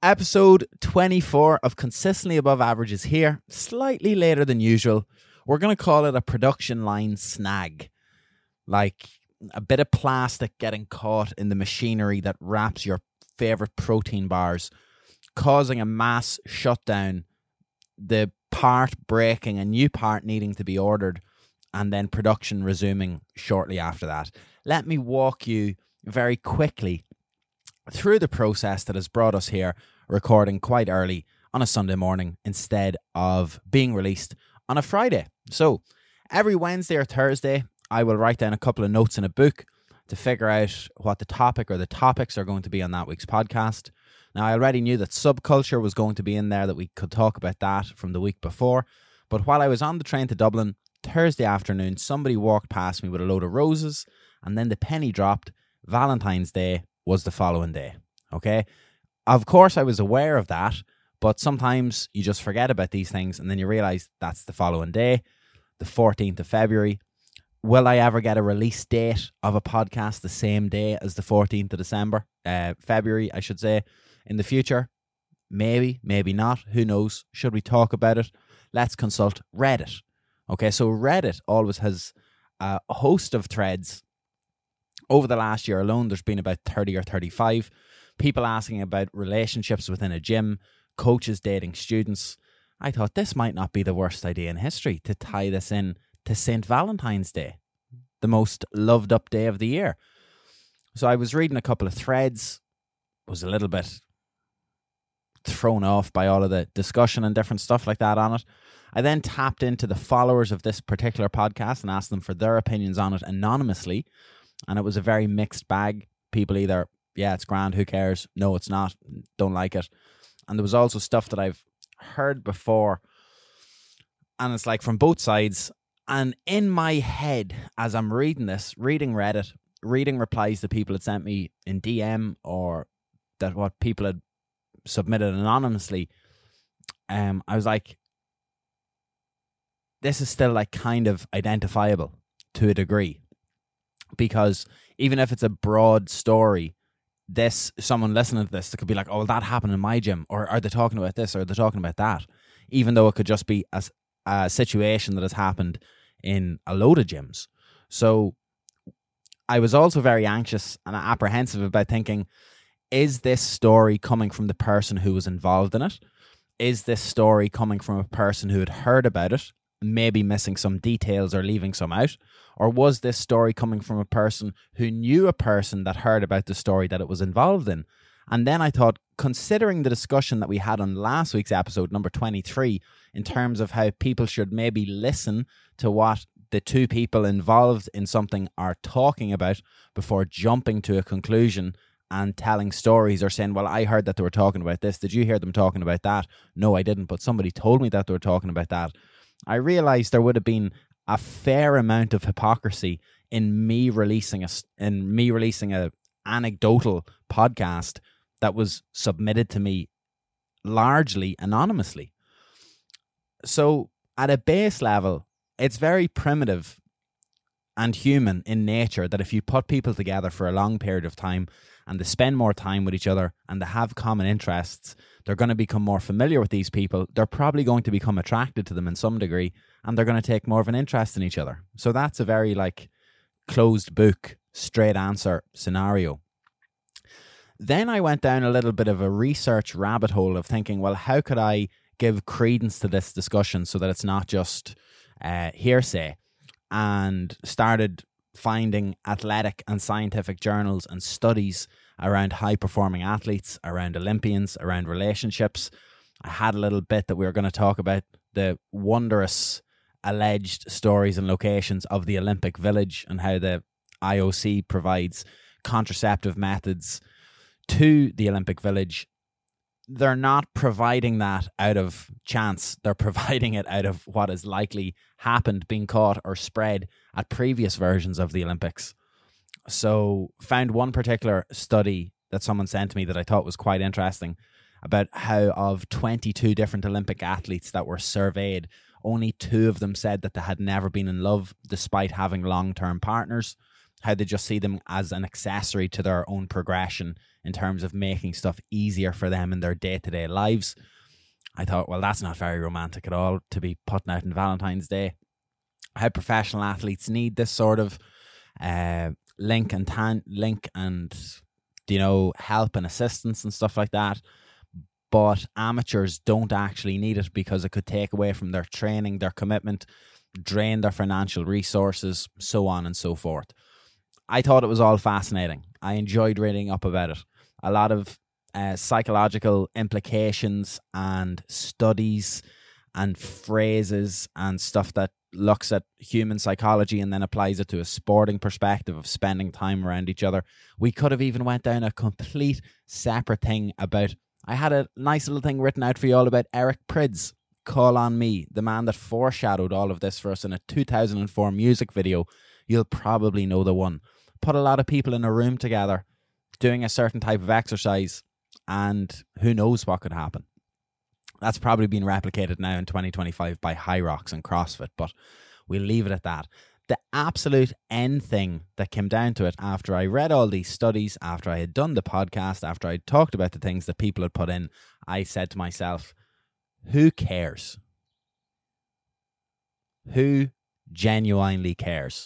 Episode 24 of Consistently Above Average is here, slightly later than usual. We're going to call it a production line snag. Like a bit of plastic getting caught in the machinery that wraps your favorite protein bars, causing a mass shutdown, the part breaking, a new part needing to be ordered, and then production resuming shortly after that. Let me walk you very quickly through the process that has brought us here, recording quite early on a Sunday morning instead of being released on a Friday. So every Wednesday or Thursday, I will write down a couple of notes in a book to figure out what the topic or the topics are going to be on that week's podcast. Now, I already knew that subculture was going to be in there, that we could talk about that from the week before. But while I was on the train to Dublin Thursday afternoon, somebody walked past me with a load of roses, and then the penny dropped. Valentine's Day was the following day. Okay? Of course, I was aware of that, but sometimes you just forget about these things and then you realize that's the following day, the 14th of February. Will I ever get a release date of a podcast the same day as the 14th of February, I should say, in the future? Maybe, maybe not. Who knows? Should we talk about it? Let's consult Reddit. Okay, so Reddit always has a host of threads. Over the last year alone, there's been about 30 or 35 people asking about relationships within a gym, coaches dating students. I thought this might not be the worst idea in history to tie this in to St. Valentine's Day, the most loved up day of the year. So I was reading a couple of threads, was a little bit thrown off by all of the discussion and different stuff like that on it. I then tapped into the followers of this particular podcast and asked them for their opinions on it anonymously. And it was a very mixed bag. People either, yeah, it's grand, who cares? No, it's not, don't like it. And there was also stuff that I've heard before. And it's like from both sides. And in my head, as I'm reading this, reading Reddit, reading replies that people had sent me in DM or that what people had submitted anonymously, I was like, this is still like kind of identifiable to a degree. Because even if it's a broad story, someone listening to this, that could be like, oh, well, that happened in my gym, or are they talking about this, or are they talking about that? Even though it could just be a situation that has happened in a load of gyms. So I was also very anxious and apprehensive about thinking, is this story coming from the person who was involved in it? Is this story coming from a person who had heard about it, maybe missing some details or leaving some out? Or was this story coming from a person who knew a person that heard about the story that it was involved in? And then I thought, considering the discussion that we had on last week's episode, number 23, in terms of how people should maybe listen to what the two people involved in something are talking about before jumping to a conclusion and telling stories or saying, well, I heard that they were talking about this. Did you hear them talking about that? No, I didn't, but somebody told me that they were talking about that. I realized there would have been a fair amount of hypocrisy in me releasing a anecdotal podcast that was submitted to me largely anonymously. So at a base level, it's very primitive and human in nature that if you put people together for a long period of time and they spend more time with each other and they have common interests, they're going to become more familiar with these people. They're probably going to become attracted to them in some degree, and they're going to take more of an interest in each other. So that's a very closed book, straight answer scenario. Then I went down a little bit of a research rabbit hole of thinking, well, how could I give credence to this discussion so that it's not just hearsay? And started finding athletic and scientific journals and studies around high-performing athletes, around Olympians, around relationships. I had a little bit that we were going to talk about the wondrous alleged stories and locations of the Olympic Village and how the IOC provides contraceptive methods to the Olympic Village. They're not providing that out of chance. They're providing it out of what has likely happened, being caught or spread at previous versions of the Olympics. So found one particular study that someone sent to me that I thought was quite interesting about how of 22 different Olympic athletes that were surveyed, only 2 of them said that they had never been in love despite having long-term partners, how they just see them as an accessory to their own progression in terms of making stuff easier for them in their day-to-day lives. I thought, well, that's not very romantic at all to be putting out on Valentine's Day. How professional athletes need this sort of link and help and assistance and stuff like that. But amateurs don't actually need it because it could take away from their training, their commitment, drain their financial resources, so on and so forth. I thought it was all fascinating. I enjoyed reading up about it. A lot of psychological implications and studies and phrases and stuff that looks at human psychology and then applies it to a sporting perspective of spending time around each other. We could have even went down a complete separate thing about, I had a nice little thing written out for you all about Eric Prydz, Call on Me, the man that foreshadowed all of this for us in a 2004 music video. You'll probably know the one. Put a lot of people in a room together doing a certain type of exercise, and who knows what could happen. That's probably been replicated now in 2025 by Hyrox and CrossFit, but we'll leave it at that. The absolute end thing that came down to it after I read all these studies, after I had done the podcast, after I talked about the things that people had put in, I said to myself, who cares? Who genuinely cares?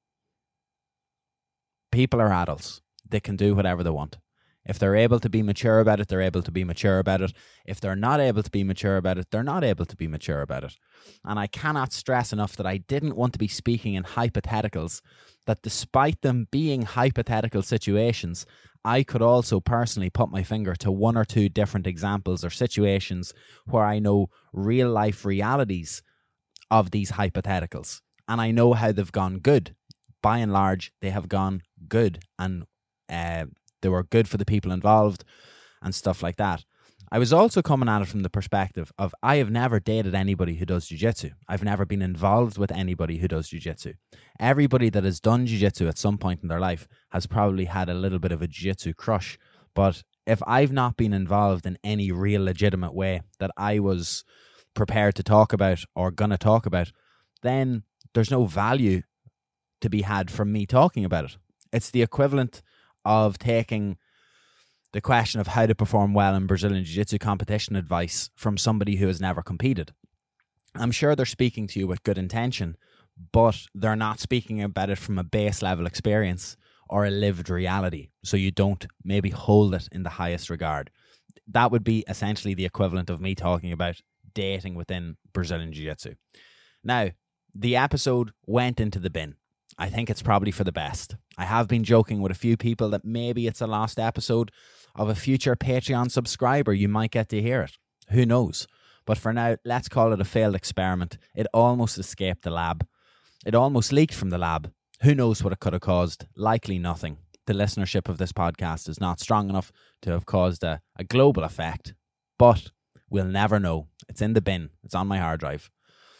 People are adults. They can do whatever they want. If they're able to be mature about it, they're able to be mature about it. If they're not able to be mature about it, they're not able to be mature about it. And I cannot stress enough that I didn't want to be speaking in hypotheticals, that despite them being hypothetical situations, I could also personally put my finger to one or two different examples or situations where I know real life realities of these hypotheticals. And I know how they've gone good. By and large, they have gone good, and they were good for the people involved and stuff like that. I was also coming at it from the perspective of, I have never dated anybody who does jiu-jitsu. I've never been involved with anybody who does jiu-jitsu. Everybody that has done jiu-jitsu at some point in their life has probably had a little bit of a jiu-jitsu crush. But if I've not been involved in any real legitimate way that I was prepared to talk about or gonna talk about, then there's no value to be had from me talking about it. It's the equivalent of taking the question of how to perform well in Brazilian Jiu-Jitsu competition advice from somebody who has never competed. I'm sure they're speaking to you with good intention, but they're not speaking about it from a base level experience or a lived reality, so you don't maybe hold it in the highest regard. That would be essentially the equivalent of me talking about dating within Brazilian Jiu-Jitsu. Now, the episode went into the bin. I think it's probably for the best. I have been joking with a few people that maybe it's a lost episode of a future Patreon subscriber. You might get to hear it. Who knows? But for now, let's call it a failed experiment. It almost escaped the lab. It almost leaked from the lab. Who knows what it could have caused? Likely nothing. The listenership of this podcast is not strong enough to have caused a global effect. But we'll never know. It's in the bin. It's on my hard drive.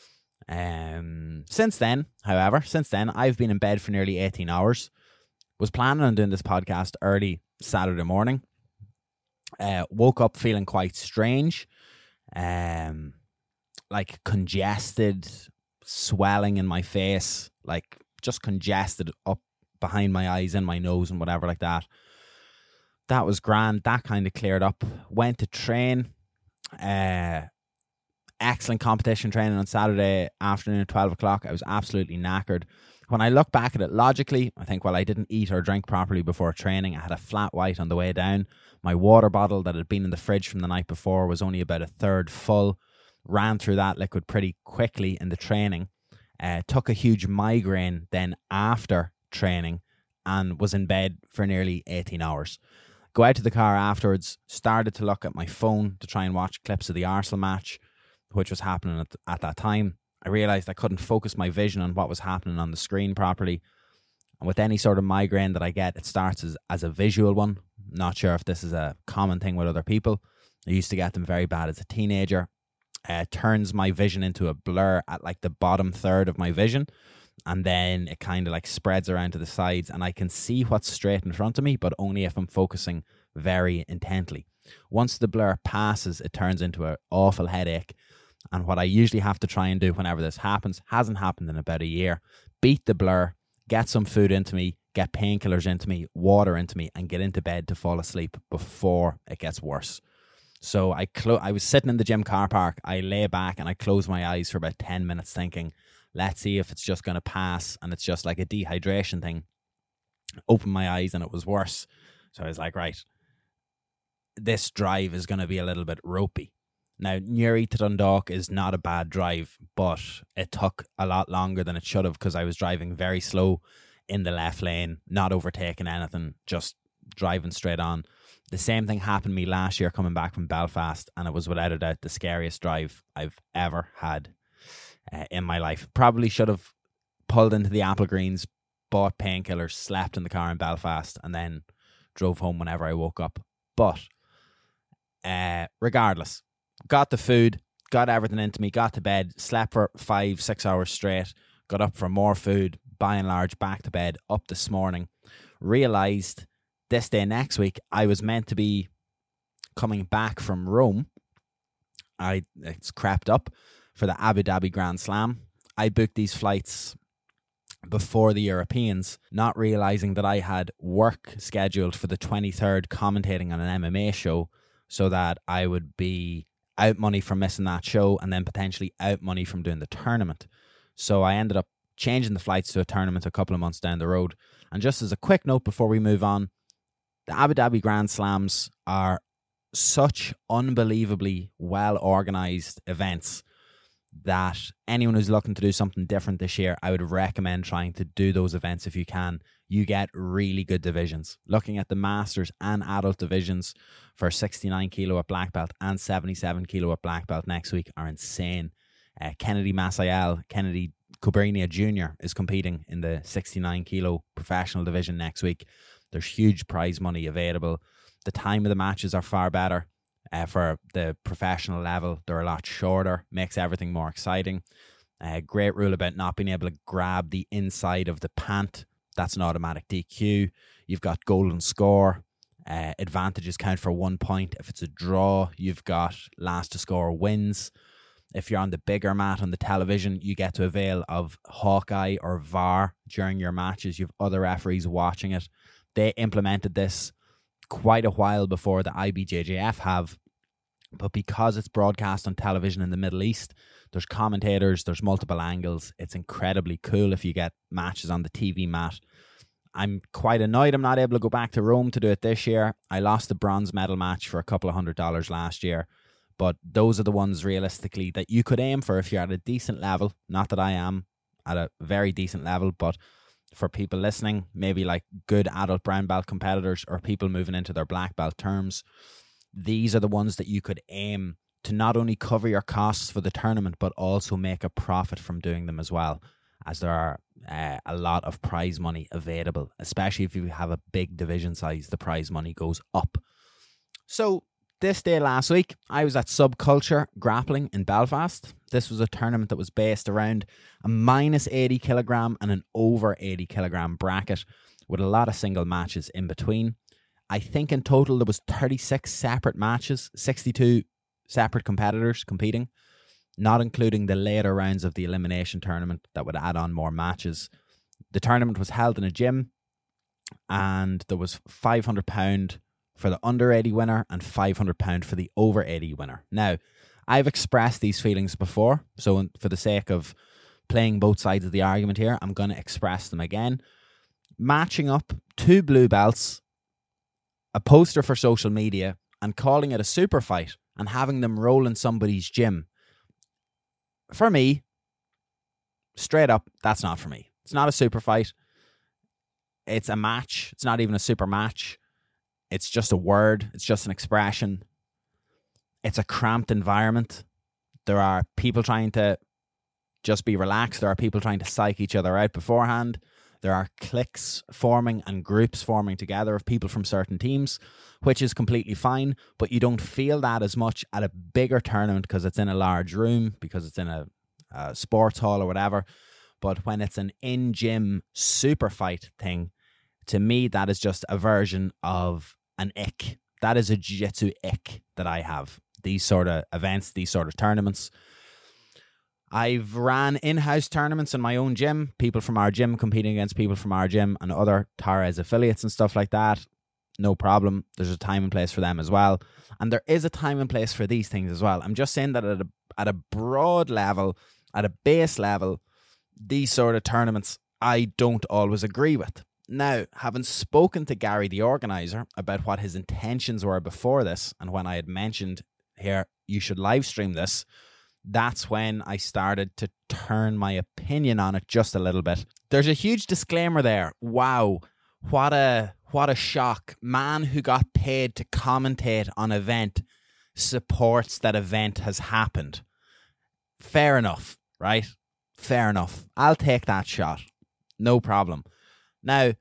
Since then, I've been in bed for nearly 18 hours. Was planning on doing this podcast early Saturday morning. Woke up feeling quite strange. Like congested, swelling in my face, like just congested up behind my eyes and my nose and whatever like that. That was grand. That kind of cleared up. Went to train. Excellent competition training on Saturday afternoon at 12 o'clock. I was absolutely knackered. When I look back at it logically, I think, well, I didn't eat or drink properly before training. I had a flat white on the way down. My water bottle that had been in the fridge from the night before was only about a third full. Ran through that liquid pretty quickly in the training. Took a huge migraine then after training and was in bed for nearly 18 hours. Go out to the car afterwards, started to look at my phone to try and watch clips of the Arsenal match, which was happening at that time. I realised I couldn't focus my vision on what was happening on the screen properly. And with any sort of migraine that I get, it starts as a visual one. Not sure if this is a common thing with other people. I used to get them very bad as a teenager. Turns my vision into a blur at like the bottom third of my vision. And then it kind of like spreads around to the sides and I can see what's straight in front of me, but only if I'm focusing very intently. Once the blur passes, it turns into an awful headache. And what I usually have to try and do whenever this happens, hasn't happened in about a year, beat the blur, get some food into me, get painkillers into me, water into me, and get into bed to fall asleep before it gets worse. So I was sitting in the gym car park. I lay back and I closed my eyes for about 10 minutes thinking, let's see if it's just going to pass and it's just like a dehydration thing. Opened my eyes and it was worse. So I was like, right, this drive is going to be a little bit ropey. Now, Newry to Dundalk is not a bad drive, but it took a lot longer than it should have because I was driving very slow in the left lane, not overtaking anything, just driving straight on. The same thing happened to me last year coming back from Belfast, and it was without a doubt the scariest drive I've ever had in my life. Probably should have pulled into the Apple Greens, bought painkillers, slept in the car in Belfast, and then drove home whenever I woke up. But regardless, got the food, got everything into me, got to bed, slept for 5-6 hours straight, got up for more food, by and large back to bed, up this morning, realised this day next week I was meant to be coming back from Rome. It's crept up for the Abu Dhabi Grand Slam. I booked these flights before the Europeans, not realising that I had work scheduled for the 23rd commentating on an MMA show, so that I would be out money from missing that show and then potentially out money from doing the tournament. So I ended up changing the flights to a tournament a couple of months down the road. And just as a quick note before we move on, the Abu Dhabi Grand Slams are such unbelievably well-organised events that anyone who's looking to do something different this year, I would recommend trying to do those events if you can. You get really good divisions. Looking at the Masters and adult divisions for 69 kilo at black belt and 77 kilo at black belt next week are insane. Kennedy Masael, Kennedy Cobrinha Jr. is competing in the 69 kilo professional division next week. There's huge prize money available. The time of the matches are far better. For the professional level, they're a lot shorter, makes everything more exciting. Great rule about not being able to grab the inside of the pant. That's an automatic DQ. You've got golden score. Advantages count for 1 point. If it's a draw, you've got last to score wins. If you're on the bigger mat on the television, you get to avail of Hawkeye or VAR during your matches. You have other referees watching it. They implemented this quite a while before the IBJJF have, but because it's broadcast on television in the Middle East, there's commentators, there's multiple angles. It's incredibly cool if you get matches on the TV mat. I'm quite annoyed I'm not able to go back to Rome to do it this year. I lost the bronze medal match for a couple of $100 last year, but those are the ones realistically that you could aim for if you're at a decent level. Not that I am at a very decent level, but for people listening, maybe like good adult brown belt competitors or people moving into their black belt terms, these are the ones that you could aim to not only cover your costs for the tournament, but also make a profit from doing them as well, as there are a lot of prize money available, especially if you have a big division size, the prize money goes up. So this day last week, I was at Subculture Grappling in Belfast. This was a tournament that was based around a minus 80 kilogram and an over 80 kilogram bracket with a lot of single matches in between. I think in total there was 36 separate matches, 62 separate competitors competing, not including the later rounds of the elimination tournament that would add on more matches. The tournament was held in a gym and there was £500 for the under 80 winner and £500 for the over 80 winner. Now, I've expressed these feelings before, so for the sake of playing both sides of the argument here, I'm going to express them again. Matching up two blue belts, a poster for social media, and calling it a super fight and having them roll in somebody's gym, for me, straight up, that's not for me. It's not a super fight. It's a match. It's not even a super match. It's just a word. It's just an expression. It's a cramped environment. There are people trying to just be relaxed. There are people trying to psych each other out beforehand. There are cliques forming and groups forming together of people from certain teams, which is completely fine, but you don't feel that as much at a bigger tournament because it's in a large room, because it's in a sports hall or whatever. But when it's an in-gym super fight thing, to me, that is just a version of an ick. That is a jiu-jitsu ick that I have. These sort of events, these sort of tournaments. I've ran in-house tournaments in my own gym, people from our gym competing against people from our gym and other Torres affiliates and stuff like that. No problem. There's a time and place for them as well. And there is a time and place for these things as well. I'm just saying that at a broad level, at a base level, these sort of tournaments I don't always agree with. Now, having spoken to Gary, the organizer, about what his intentions were before this, and when I had mentioned here, you should live stream this, that's when I started to turn my opinion on it just a little bit. There's a huge disclaimer there. Wow, what a shock. Man who got paid to commentate on event supports that event has happened. Fair enough, right? Fair enough. I'll take that shot. No problem. Now,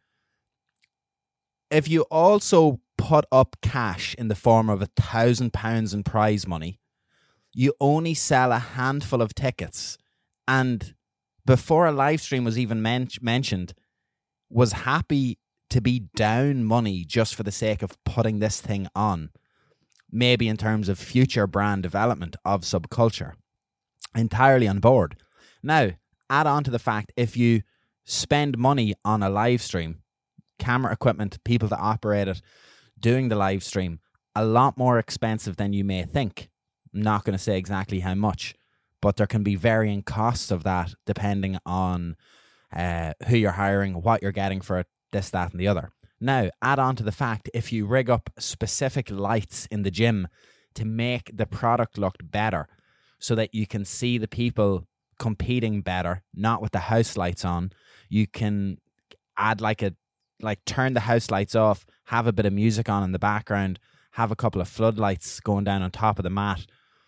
if you also put up cash in the form of £1,000 in prize money, you only sell a handful of tickets, and before a live stream was even mentioned, was happy to be down money just for the sake of putting this thing on, maybe in terms of future brand development of Subculture. Entirely on board. Now, add on to the fact, if you spend money on a live stream, camera equipment, people to operate it, doing the live stream, a lot more expensive than you may think. I'm not going to say exactly how much, but there can be varying costs of that depending on who you're hiring, what you're getting for it, this, that, and the other. Now, add on to the fact, if you rig up specific lights in the gym to make the product look better so that you can see the people competing better, not with the house lights on, you can add turn the house lights off, have a bit of music on in the background, have a couple of floodlights going down on top of the mat,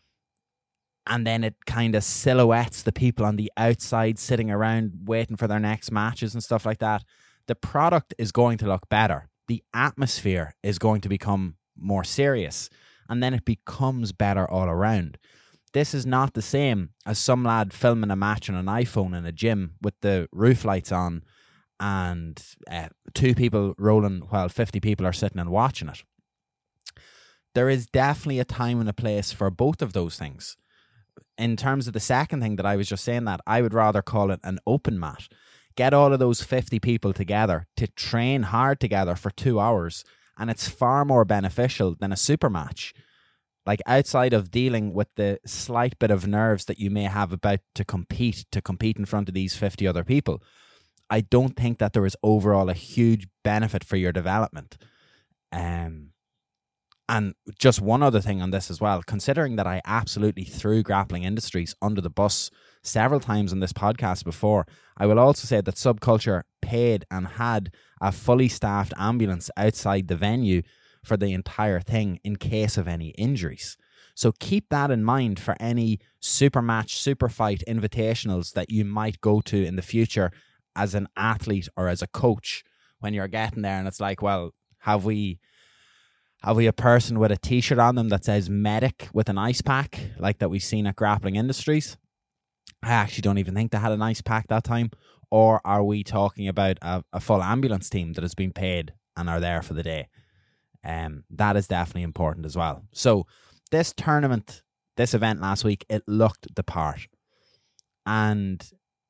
and then it kind of silhouettes the people on the outside sitting around waiting for their next matches and stuff like that. The product is going to look better. The atmosphere is going to become more serious, and then it becomes better all around. This is not the same as some lad filming a match on an iPhone in a gym with the roof lights on and 2 people rolling while 50 people are sitting and watching it. There is definitely a time and a place for both of those things. In terms of the second thing that I was just saying, that I would rather call it an open mat. Get all of those 50 people together to train hard together for 2 hours, and it's far more beneficial than a super match. Like, outside of dealing with the slight bit of nerves that you may have about to compete in front of these 50 other people, I don't think that there is overall a huge benefit for your development. And just one other thing on this as well, considering that I absolutely threw Grappling Industries under the bus several times on this podcast before, I will also say that Subculture paid and had a fully staffed ambulance outside the venue for the entire thing in case of any injuries. So keep that in mind for any super match, super fight invitationals that you might go to in the future as an athlete or as a coach, when you're getting there and it's like, well, have we a person with a t-shirt on them that says medic with an ice pack like that we've seen at Grappling Industries? I actually don't even think they had an ice pack that time. Or are we talking about a full ambulance team that has been paid and are there for the day? That is definitely important as well. So this tournament, this event last week, it looked the part. And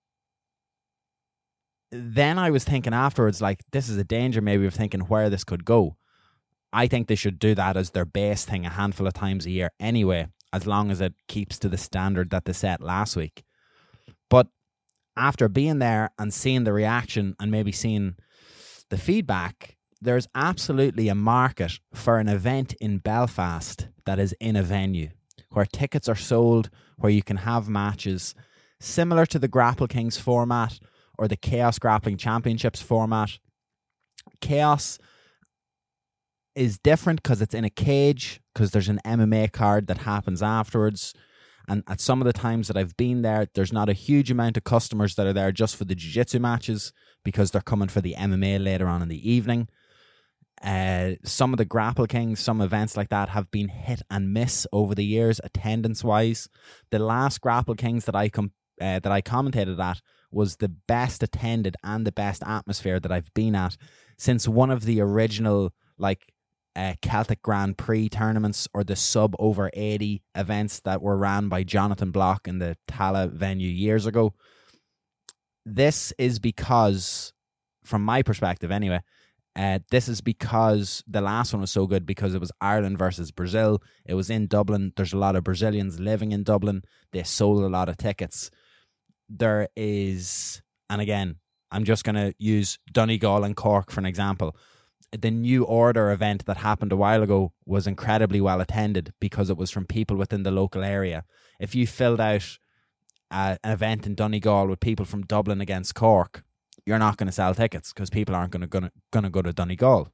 then I was thinking afterwards, like, this is a danger maybe of thinking where this could go. I think they should do that as their base thing a handful of times a year anyway, as long as it keeps to the standard that they set last week. But after being there and seeing the reaction and maybe seeing the feedback, there's absolutely a market for an event in Belfast that is in a venue, where tickets are sold, where you can have matches similar to the Grapple Kings format or the Chaos Grappling Championships format. Chaos is different because it's in a cage, because there's an MMA card that happens afterwards. And at some of the times that I've been there, there's not a huge amount of customers that are there just for the jiu-jitsu matches, because they're coming for the MMA later on in the evening. Some of the Grapple Kings, some events like that have been hit and miss over the years, attendance-wise. The last Grapple Kings that I commentated at was the best attended and the best atmosphere that I've been at since one of the original, like, Celtic Grand Prix tournaments or the sub over 80 events that were ran by Jonathan Block in the Tala venue years ago. This is because, from my perspective anyway, this is because the last one was so good because it was Ireland versus Brazil. It was in Dublin. There's a lot of Brazilians living in Dublin. They sold a lot of tickets. There is, and again, I'm just going to use Donegal and Cork for an example. The New Order event that happened a while ago was incredibly well attended because it was from people within the local area. If you filled out an event in Donegal with people from Dublin against Cork, you're not going to sell tickets because people aren't going to go to Donegal.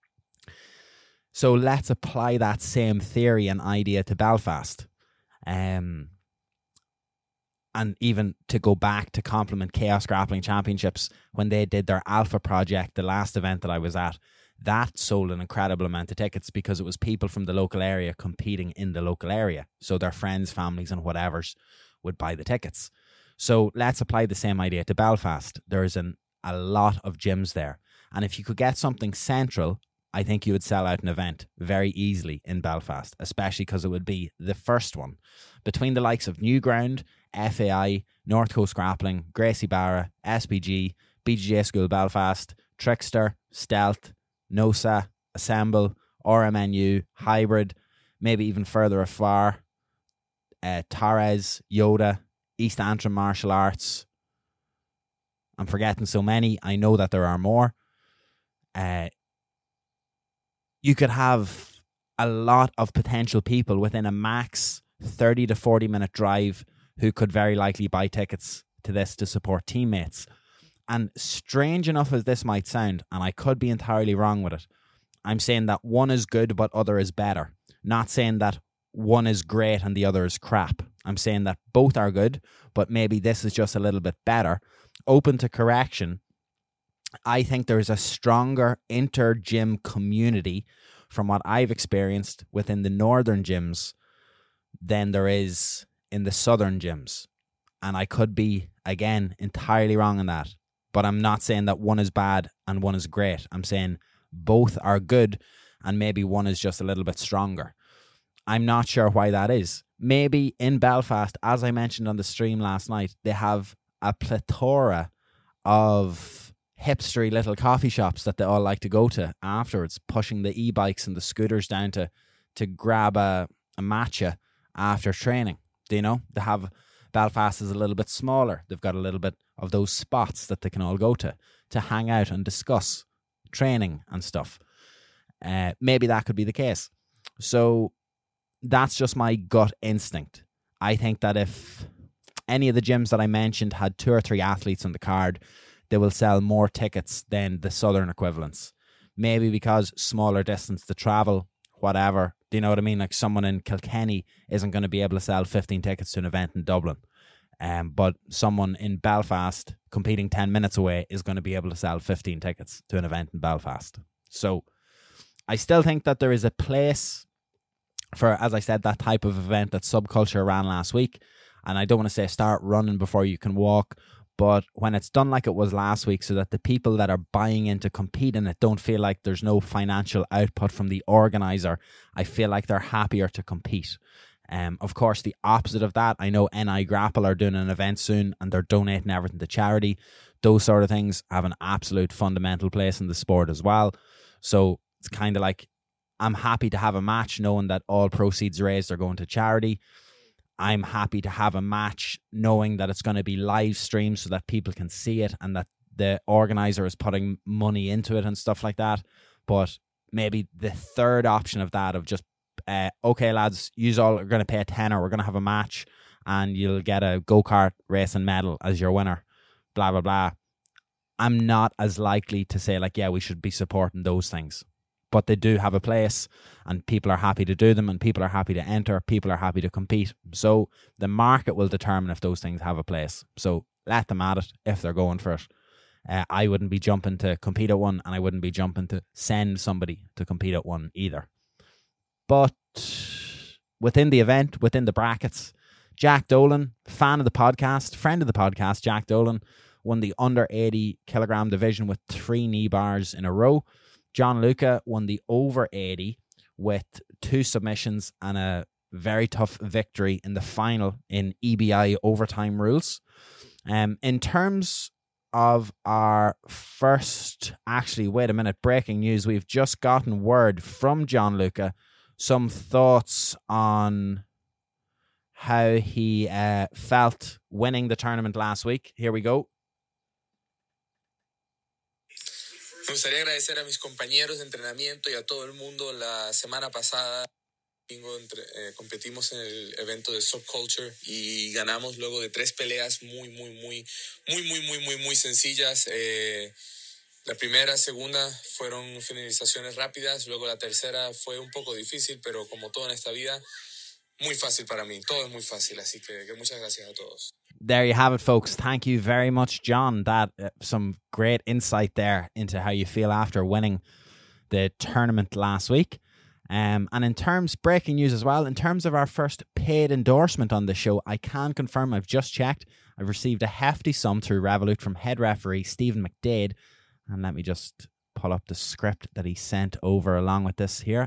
So let's apply that same theory and idea to Belfast. And even to go back to compliment Chaos Grappling Championships, when they did their Alpha project, the last event that I was at, that sold an incredible amount of tickets because it was people from the local area competing in the local area. So their friends, families and whatevers would buy the tickets. So let's apply the same idea to Belfast. There's a lot of gyms there. And if you could get something central, I think you would sell out an event very easily in Belfast, especially because it would be the first one. Between the likes of Newground, FAI, North Coast Grappling, Gracie Barra, SPG, BJJ School Belfast, Trickster, Stealth, NOSA, Assemble, RMNU, Hybrid, maybe even further afar, Torres, Yoda, East Antrim Martial Arts. I'm forgetting so many. I know that there are more. You could have a lot of potential people within a max 30 to 40 minute drive who could very likely buy tickets to this to support teammates. And strange enough as this might sound, and I could be entirely wrong with it, I'm saying that one is good but other is better. Not saying that one is great and the other is crap. I'm saying that both are good, but maybe this is just a little bit better. Open to correction. I think there's a stronger inter-gym community from what I've experienced within the northern gyms than there is in the southern gyms. And I could be, again, entirely wrong on that. But I'm not saying that one is bad and one is great. I'm saying both are good and maybe one is just a little bit stronger. I'm not sure why that is. Maybe in Belfast, as I mentioned on the stream last night, they have a plethora of hipstery little coffee shops that they all like to go to afterwards, pushing the e-bikes and the scooters down to grab a matcha after training. Do you know? They have, Belfast is a little bit smaller. They've got a little bit of those spots that they can all go to hang out and discuss training and stuff. Maybe that could be the case. So that's just my gut instinct. I think that if any of the gyms that I mentioned had 2 or 3 athletes on the card, they will sell more tickets than the southern equivalents. Maybe because smaller distance to travel, whatever. Do you know what I mean? Like someone in Kilkenny isn't going to be able to sell 15 tickets to an event in Dublin. But someone in Belfast competing 10 minutes away is going to be able to sell 15 tickets to an event in Belfast. So I still think that there is a place for, as I said, that type of event that Subculture ran last week. And I don't want to say start running before you can walk, but when it's done like it was last week, so that the people that are buying in to compete in it don't feel like there's no financial output from the organizer, I feel like they're happier to compete. Of course, the opposite of that, I know NI Grapple are doing an event soon and they're donating everything to charity. Those sort of things have an absolute fundamental place in the sport as well. So it's kind of like, I'm happy to have a match knowing that all proceeds raised are going to charity. I'm happy to have a match knowing that it's going to be live streamed so that people can see it and that the organizer is putting money into it and stuff like that. But maybe the third option of that, of just, okay, lads, you all are going to pay a tenner. We're going to have a match and you'll get a go-kart racing medal as your winner, blah, blah, blah. I'm not as likely to say like, yeah, we should be supporting those things. But they do have a place and people are happy to do them and people are happy to enter, people are happy to compete. So the market will determine if those things have a place. So let them at it if they're going for it. I wouldn't be jumping to compete at one and I wouldn't be jumping to send somebody to compete at one either. But within the event, within the brackets, Jack Dolan, fan of the podcast, friend of the podcast, Jack Dolan, won the under 80 kilogram division with 3 knee bars in a row. Gianluca won the over 80 with 2 submissions and a very tough victory in the final in EBI overtime rules. In terms of our first, actually, wait a minute, breaking news. We've just gotten word from Gianluca, some thoughts on how he felt winning the tournament last week. Here we go. Me gustaría agradecer a mis compañeros de entrenamiento y a todo el mundo. La semana pasada competimos en el evento de Subculture y ganamos luego de 3 peleas muy sencillas. La primera, segunda fueron finalizaciones rápidas, luego la tercera fue un poco difícil, pero como todo en esta vida, muy fácil para mí. Todo es muy fácil, así que muchas gracias a todos. There you have it, folks. Thank you very much, John. That some great insight there into how you feel after winning the tournament last week. And in terms, breaking news as well, in terms of our first paid endorsement on the show, I can confirm, I've just checked, I've received a hefty sum through Revolut from head referee Stephen McDade. And let me just pull up the script that he sent over along with this here.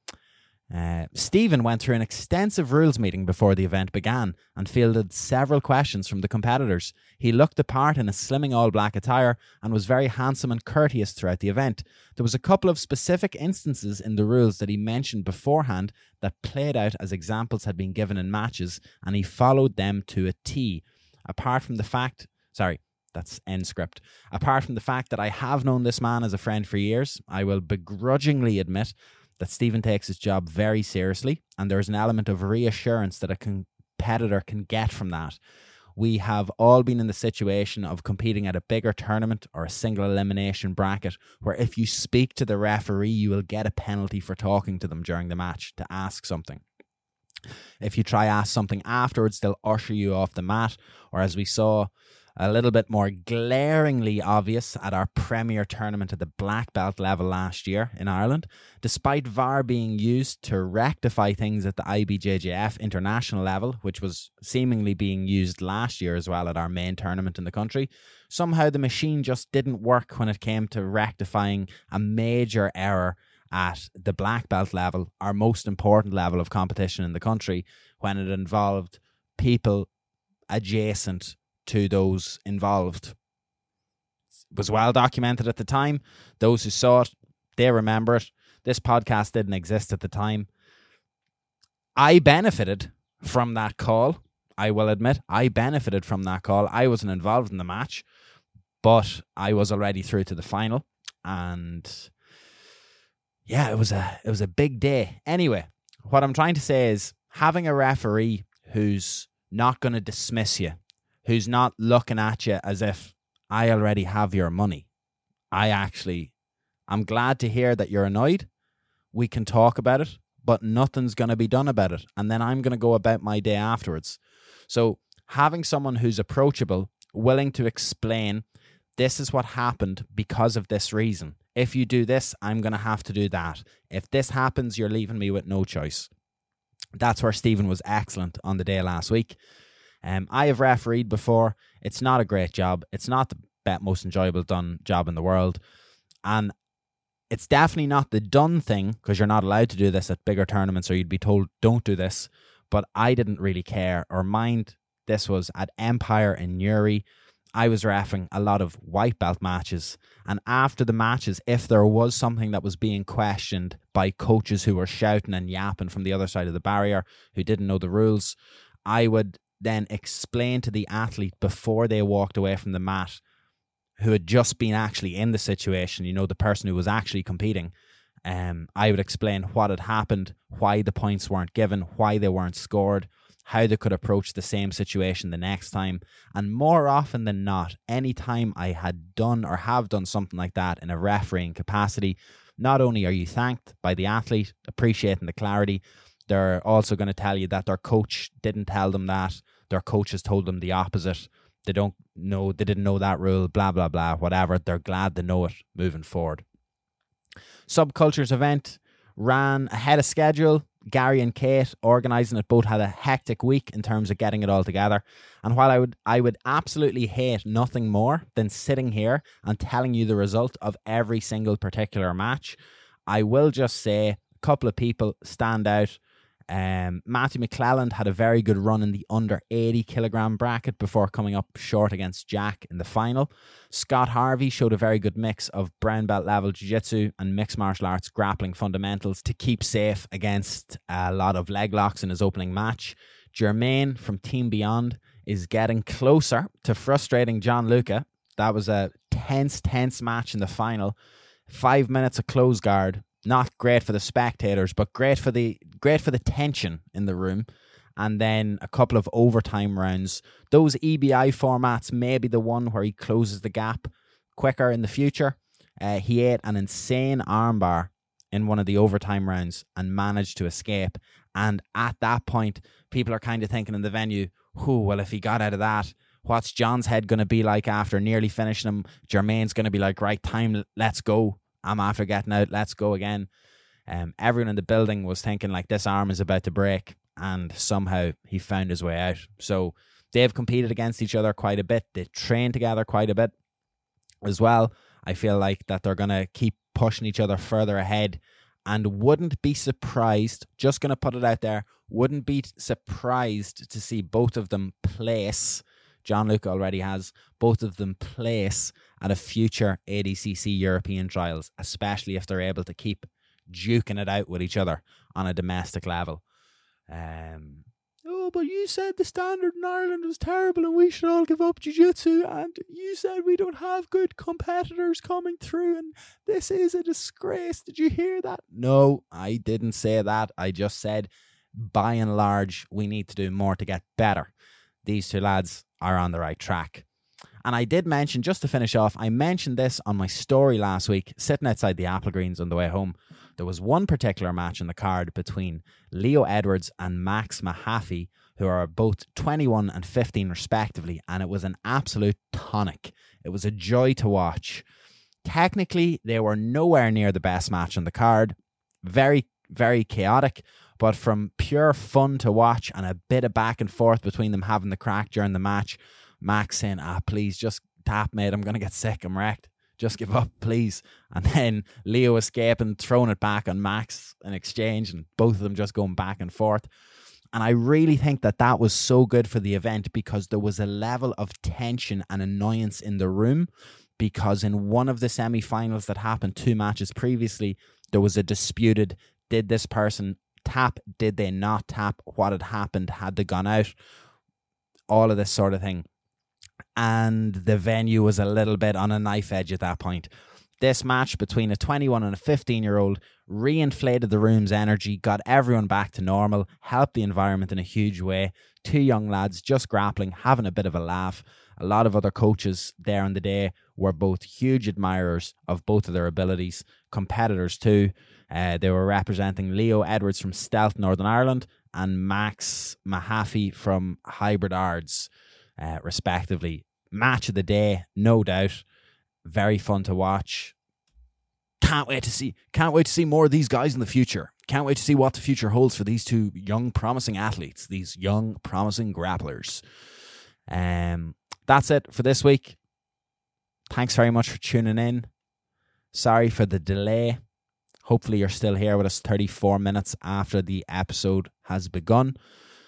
Stephen went through an extensive rules meeting before the event began and fielded several questions from the competitors. He looked the part in a slimming all-black attire and was very handsome and courteous throughout the event. There was a couple of specific instances in the rules that he mentioned beforehand that played out as examples had been given in matches, and he followed them to a T. Apart from the fact... Sorry, that's end script. Apart from the fact that I have known this man as a friend for years, I will begrudgingly admit that Stephen takes his job very seriously, and there's an element of reassurance that a competitor can get from that. We have all been in the situation of competing at a bigger tournament or a single elimination bracket where if you speak to the referee, you will get a penalty for talking to them during the match to ask something. If you try ask something afterwards, they'll usher you off the mat, or as we saw, a little bit more glaringly obvious at our premier tournament at the black belt level last year in Ireland. Despite VAR being used to rectify things at the IBJJF international level, which was seemingly being used last year as well at our main tournament in the country, somehow the machine just didn't work when it came to rectifying a major error at the black belt level, our most important level of competition in the country, when it involved people adjacent to those involved. It was well documented at the time. Those who saw it, they remember it. This podcast didn't exist at the time. I benefited from that call. I will admit, I benefited from that call. I wasn't involved in the match, but I was already through to the final. And yeah, it was a big day. Anyway, what I'm trying to say is having a referee who's not going to dismiss you, who's not looking at you as if I already have your money. I'm glad to hear that you're annoyed. We can talk about it, but nothing's going to be done about it. And then I'm going to go about my day afterwards. So having someone who's approachable, willing to explain, this is what happened because of this reason. If you do this, I'm going to have to do that. If this happens, you're leaving me with no choice. That's where Stephen was excellent on the day last week. I have refereed before. It's not a great job. It's not the most enjoyable done job in the world. And it's definitely not the done thing, because you're not allowed to do this at bigger tournaments, or you'd be told don't do this. But I didn't really care or mind. This was at Empire in Newry. I was reffing a lot of white belt matches. And after the matches, if there was something that was being questioned by coaches who were shouting and yapping from the other side of the barrier, who didn't know the rules, I would then explain to the athlete before they walked away from the mat, who had just been actually in the situation, you know, the person who was actually competing. I would explain what had happened, why the points weren't given, why they weren't scored, how they could approach the same situation the next time. And more often than not, any time I had done or have done something like that in a refereeing capacity, not only are you thanked by the athlete, appreciating the clarity, they're also going to tell you that their coach didn't tell them that. Their coach has told them the opposite. They didn't know that rule, blah, blah, blah, whatever. They're glad to know it moving forward. Subculture's event ran ahead of schedule. Gary and Kate organising it both had a hectic week in terms of getting it all together. And while I would absolutely hate nothing more than sitting here and telling you the result of every single particular match, I will just say a couple of people stand out. Matthew McClelland had a very good run in the under 80 kilogram bracket before coming up short against Jack in the final. Scott Harvey showed a very good mix of brown belt level jiu-jitsu and mixed martial arts grappling fundamentals to keep safe against a lot of leg locks in his opening match. Jermaine from Team Beyond is getting closer to frustrating John Luca. That was a tense match in the final. 5 minutes of close guard. Not great for the spectators, but great for the tension in the room. And then a couple of overtime rounds. Those EBI formats may be the one where he closes the gap quicker in the future. He ate an insane armbar in one of the overtime rounds and managed to escape. And at that point, people are kind of thinking in the venue, well, if he got out of that, what's John's head going to be like after nearly finishing him? Jermaine's going to be like, right, time, let's go. I'm after getting out, let's go again. Everyone in the building was thinking like this arm is about to break, and somehow he found his way out. So they've competed against each other quite a bit. They train together quite a bit as well. I feel like that they're going to keep pushing each other further ahead, and wouldn't be surprised, just going to put it out there, wouldn't be surprised to see both of them place. John Luca already has both of them place at a future ADCC European trials, especially if they're able to keep duking it out with each other on a domestic level. But you said the standard in Ireland was terrible and we should all give up jiu-jitsu, and you said we don't have good competitors coming through and this is a disgrace. Did you hear that? No, I didn't say that. I just said, by and large, we need to do more to get better. These two lads are on the right track. And I did mention, just to finish off, I mentioned this on my story last week, sitting outside the Apple Greens on the way home. There was one particular match in the card between Leo Edwards and Max Mahaffey, who are both 21 and 15 respectively, and it was an absolute tonic. It was a joy to watch. Technically, they were nowhere near the best match on the card. Very, very chaotic. But from pure fun to watch and a bit of back and forth between them having the crack during the match, Max saying, please, just tap, mate. I'm going to get sick. I'm wrecked. Just give up, please. And then Leo escaping, throwing it back on Max in exchange, and both of them just going back and forth. And I really think that that was so good for the event, because there was a level of tension and annoyance in the room, because in one of the semi-finals that happened 2 matches previously, there was a disputed, did this person tap, did they not tap, what had happened, had they gone out, all of this sort of thing. And the venue was a little bit on a knife edge at that point. This match between a 21 and a 15-year-old reinflated the room's energy, got everyone back to normal, helped the environment in a huge way. 2 young lads just grappling, having a bit of a laugh. A lot of other coaches there on the day were both huge admirers of both of their abilities, competitors too. They were representing Leo Edwards from Stealth, Northern Ireland, and Max Mahaffey from Hybrid Arts, respectively. Match of the day, no doubt. Very fun to watch. Can't wait to see more of these guys in the future. Can't wait to see what the future holds for these 2 young, promising athletes, these young, promising grapplers. That's it for this week. Thanks very much for tuning in. Sorry for the delay. Hopefully you're still here with us 34 minutes after the episode has begun.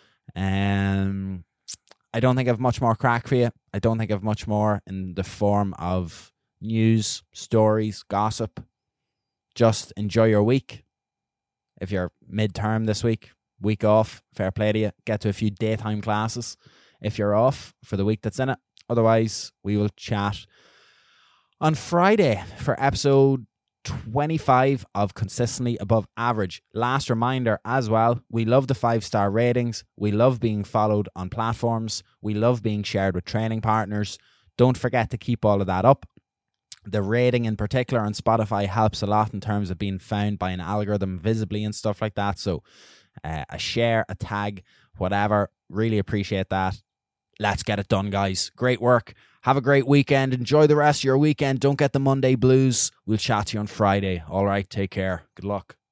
I don't think I have much more crack for you. I don't think I have much more in the form of news, stories, gossip. Just enjoy your week. If you're midterm this week off, fair play to you. Get to a few daytime classes if you're off for the week that's in it. Otherwise, we will chat on Friday for episode 25 of Consistently Above Average. Last reminder as well, we love the 5-star ratings. We love being followed on platforms. We love being shared with training partners. Don't forget to keep all of that up. The rating in particular on Spotify helps a lot in terms of being found by an algorithm visibly and stuff like that. So a share, a tag, whatever. Really appreciate that. Let's get it done, guys. Great work. Have a great weekend. Enjoy the rest of your weekend. Don't get the Monday blues. We'll chat to you on Friday. All right, take care. Good luck.